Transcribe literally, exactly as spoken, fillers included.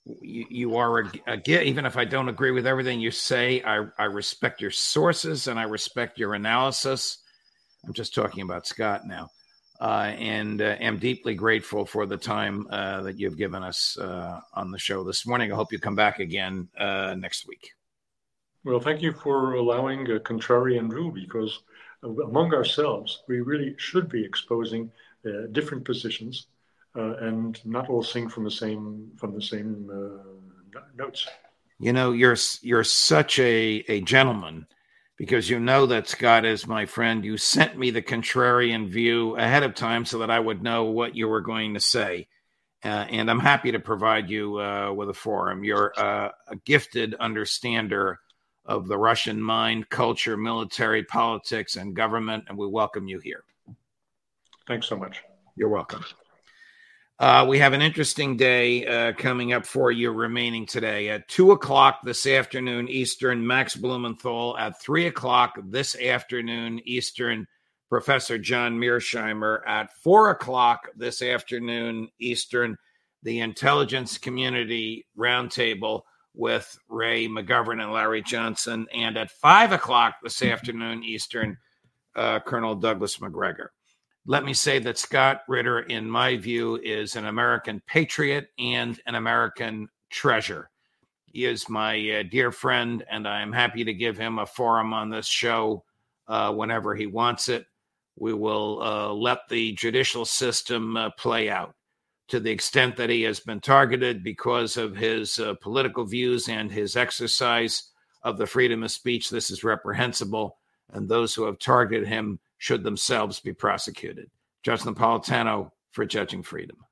you, you are a, a gift. Even if I don't agree with everything you say, I, I respect your sources and I respect your analysis. I'm just talking about Scott now. Uh, and uh, am deeply grateful for the time uh, that you've given us uh, on the show this morning. I hope you come back again uh, next week. Well, thank you for allowing a contrarian view, because among ourselves, we really should be exposing uh, different positions uh, and not all sing from the same from the same uh, notes. You know, you're you're such a, a gentleman, because you know that Scott is my friend. You sent me the contrarian view ahead of time so that I would know what you were going to say. Uh, and I'm happy to provide you uh, with a forum. You're uh, a gifted understander of the Russian mind, culture, military, politics, and government, and we welcome you here. Thanks so much. You're welcome. Uh, we have an interesting day uh, coming up for you remaining today. At two o'clock this afternoon Eastern, Max Blumenthal. At three o'clock this afternoon Eastern, Professor John Mearsheimer. At four o'clock this afternoon Eastern, the Intelligence Community Roundtable with Ray McGovern and Larry Johnson. And at five o'clock this afternoon Eastern, uh, Colonel Douglas McGregor. Let me say that Scott Ritter, in my view, is an American patriot and an American treasure. He is my uh, dear friend, and I'm happy to give him a forum on this show uh, whenever he wants it. We will uh, let the judicial system uh, play out. To the extent that he has been targeted because of his uh, political views and his exercise of the freedom of speech, this is reprehensible, and those who have targeted him should themselves be prosecuted. Judge Napolitano for Judging Freedom.